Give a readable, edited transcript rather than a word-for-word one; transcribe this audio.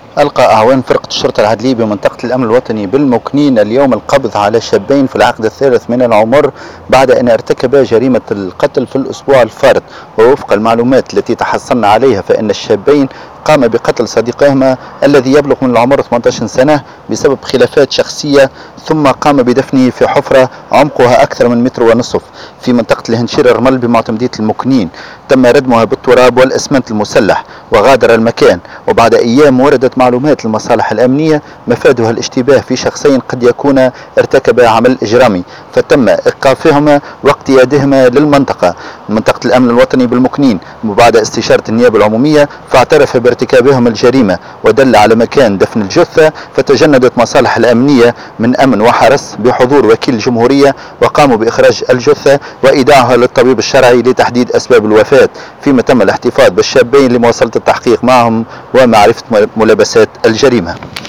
ألقى أعوان فرقة الشرطة العدلية بمنطقة الأمن الوطني بالمكنين اليوم القبض على شابين في العقد الثالث من العمر بعد أن ارتكبا جريمة القتل في الأسبوع الفارط. ووفق المعلومات التي تحصلنا عليها فإن الشابين قام بقتل صديقهما الذي يبلغ من العمر 18 سنة بسبب خلافات شخصية، ثم قام بدفنه في حفرة عمقها أكثر من متر ونصف في منطقة الهنشير الرمل بمعتمدية المكنين. تم ردمها بالتراب والإسمنت المسلح وغادر المكان. وبعد أيام وردت معلومات المصالح الأمنية مفادها الاشتباه في شخصين قد يكونا ارتكبا عمل إجرامي، فتم إيقافهما واقتيادهما للمنطقة منطقة الأمن الوطني بالمكنين. وبعد استشارة النيابة العمومية فاعترف بارتكابهم الجريمة ودل على مكان دفن الجثة، فتجندت مصالح الأمنية من أمن وحرس بحضور وكيل الجمهورية وقاموا بإخراج الجثة وإيداعها للطبيب الشرعي لتحديد أسباب الوفاة، فيما تم الاحتفاظ بالشابين لمواصلة التحقيق معهم ومعرفة ملابسات الجريمة.